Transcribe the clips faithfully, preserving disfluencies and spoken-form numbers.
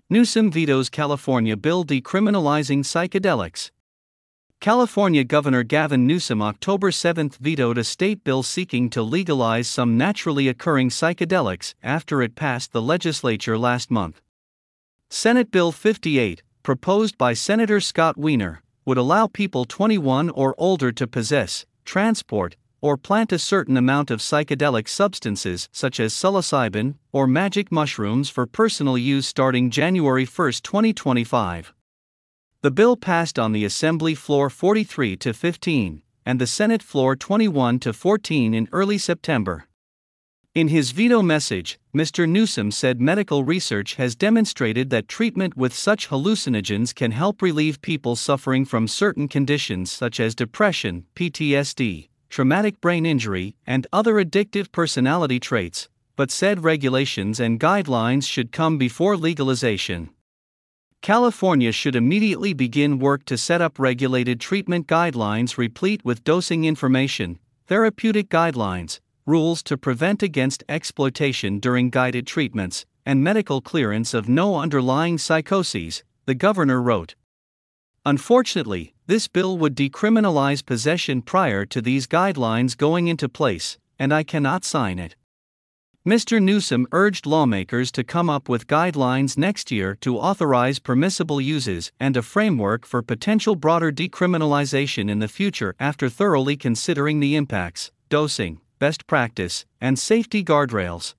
Newsom vetoes California bill decriminalizing psychedelics. California Governor Gavin Newsom October seventh vetoed a state bill seeking to legalize some naturally occurring psychedelics after it passed the legislature last month. Senate Bill fifty-eight, proposed by Senator Scott Wiener, would allow people twenty-one or older to possess, transport, or plant a certain amount of psychedelic substances such as psilocybin or magic mushrooms for personal use starting January first, twenty twenty-five. The bill passed on the Assembly floor forty-three to fifteen, and the Senate floor twenty-one to fourteen in early September. In his veto message, Mister Newsom said medical research has demonstrated that treatment with such hallucinogens can help relieve people suffering from certain conditions such as depression, P T S D, traumatic brain injury, and other addictive personality traits, but said regulations and guidelines should come before legalization. California should immediately begin work to set up regulated treatment guidelines replete with dosing information, therapeutic guidelines, rules to prevent against exploitation during guided treatments, and medical clearance of no underlying psychoses, the governor wrote. Unfortunately, this bill would decriminalize possession prior to these guidelines going into place, and I cannot sign it. Mister Newsom urged lawmakers to come up with guidelines next year to authorize permissible uses and a framework for potential broader decriminalization in the future after thoroughly considering the impacts, dosing, best practice, and safety guardrails.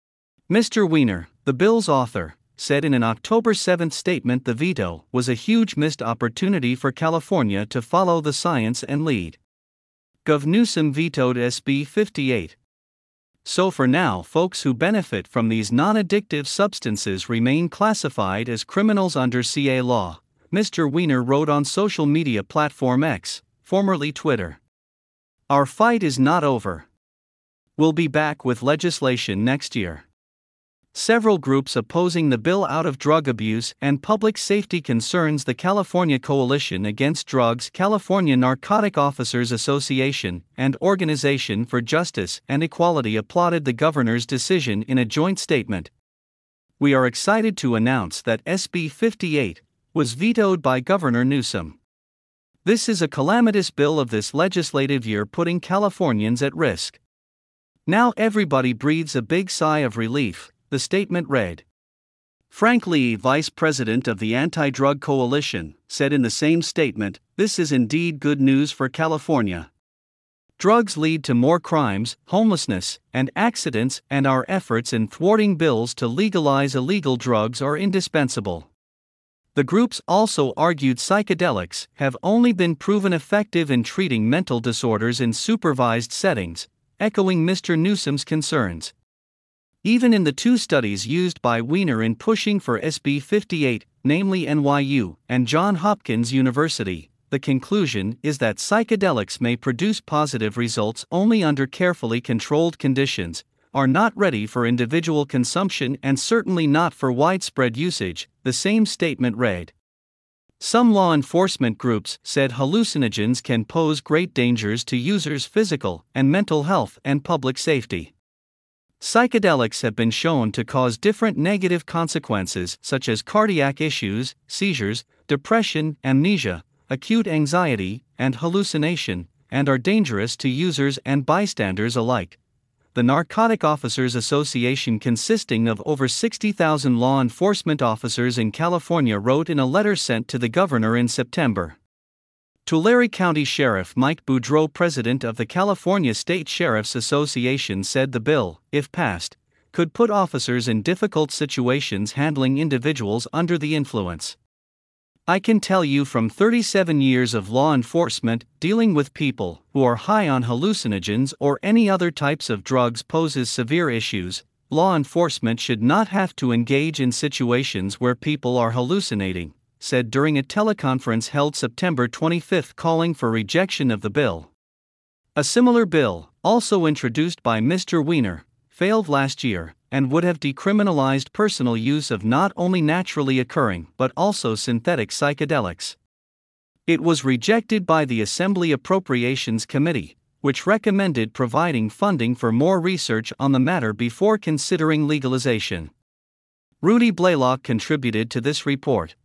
Mister Wiener, the bill's author, said in an October seventh statement the veto was a huge missed opportunity for California to follow the science and lead. Governor Newsom vetoed S B fifty-eight. So for now, folks who benefit from these non-addictive substances remain classified as criminals under C A law, Mister Wiener wrote on social media platform X, formerly Twitter. Our fight is not over. We'll be back with legislation next year. Several groups opposing the bill out of drug abuse and public safety concerns. The California Coalition Against Drugs, California Narcotic Officers Association, and Organization for Justice and Equality applauded the governor's decision in a joint statement. We are excited to announce that S B fifty-eight was vetoed by Governor Newsom. This is a calamitous bill of this legislative year putting Californians at risk. Now everybody breathes a big sigh of relief, the statement read. Frank Lee, vice president of the Anti-Drug Coalition, said in the same statement, "This is indeed good news for California. Drugs lead to more crimes, homelessness, and accidents, and our efforts in thwarting bills to legalize illegal drugs are indispensable." The groups also argued psychedelics have only been proven effective in treating mental disorders in supervised settings, echoing Mister Newsom's concerns. Even in the two studies used by Wiener in pushing for S B fifty-eight, namely N Y U and Johns Hopkins University, the conclusion is that psychedelics may produce positive results only under carefully controlled conditions, are not ready for individual consumption and certainly not for widespread usage, the same statement read. Some law enforcement groups said hallucinogens can pose great dangers to users' physical and mental health and public safety. Psychedelics have been shown to cause different negative consequences such as cardiac issues, seizures, depression, amnesia, acute anxiety, and hallucination, and are dangerous to users and bystanders alike. The Narcotic Officers Association, consisting of over sixty thousand law enforcement officers in California, wrote in a letter sent to the governor in September. Tulare County Sheriff Mike Boudreau, president of the California State Sheriff's Association, said the bill, if passed, could put officers in difficult situations handling individuals under the influence. I can tell you from thirty-seven years of law enforcement, dealing with people who are high on hallucinogens or any other types of drugs poses severe issues. Law enforcement should not have to engage in situations where people are hallucinating, said during a teleconference held September twenty-fifth calling for rejection of the bill. A similar bill, also introduced by Mister Wiener, failed last year and would have decriminalized personal use of not only naturally occurring but also synthetic psychedelics. It was rejected by the Assembly Appropriations Committee, which recommended providing funding for more research on the matter before considering legalization. Rudy Blaylock contributed to this report.